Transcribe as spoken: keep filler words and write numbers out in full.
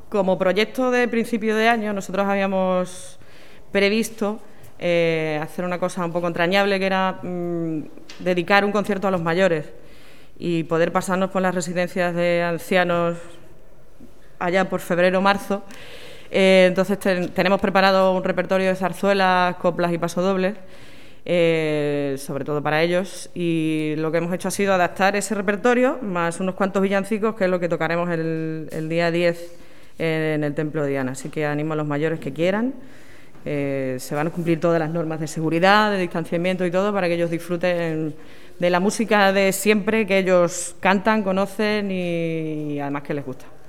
como proyecto de principio de año, nosotros habíamos previsto eh, hacer una cosa un poco entrañable, que era mmm, dedicar un concierto a los mayores y poder pasarnos por las residencias de ancianos allá por febrero o marzo. Eh, entonces ten, tenemos preparado un repertorio de zarzuelas, coplas y pasodobles, eh, sobre todo para ellos, y lo que hemos hecho ha sido adaptar ese repertorio más unos cuantos villancicos, que es lo que tocaremos el, el día diez en el Templo de Diana. Así que animo a los mayores que quieran. Eh, se van a cumplir todas las normas de seguridad, de distanciamiento y todo, para que ellos disfruten de la música de siempre, que ellos cantan, conocen y además que les gusta.